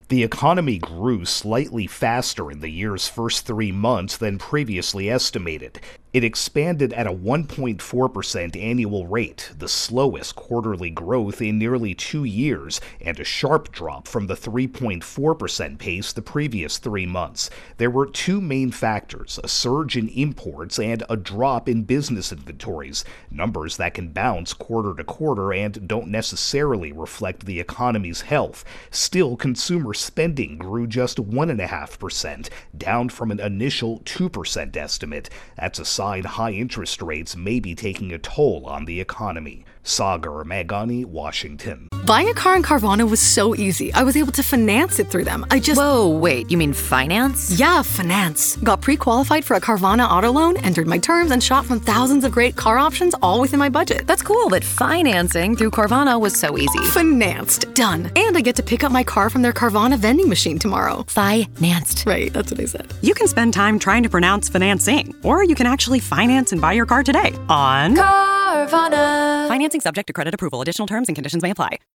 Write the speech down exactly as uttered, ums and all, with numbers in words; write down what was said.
The economy grew slightly faster in the year's first three months than previously estimated. It expanded at a one point four percent annual rate, the slowest quarterly growth in nearly two years, and a sharp drop from the three point four percent pace the previous three months. There were two main factors, a surge in imports and a drop in business inventories, numbers that can bounce quarter to quarter and don't necessarily reflect the economy's health. Still, consumer spending grew just one point five percent, down from an initial two percent estimate. That's a sign high interest rates may be taking a toll on the economy. Sagar Meghani, Washington. Buying a car in Carvana was so easy. I was able to finance it through them. I just... Whoa, wait, you mean finance? Yeah, finance. Got pre-qualified for a Carvana auto loan, entered my terms, and shot from thousands of great car options, all within my budget. That's cool that financing through Carvana was so easy. Financed. Done. And I get to pick up my car from their Carvana vending machine tomorrow. Financed. Right, that's what I said. You can spend time trying to pronounce financing, or you can actually finance and buy your car today on Carvana. Financing subject to credit approval. Additional terms and conditions may apply.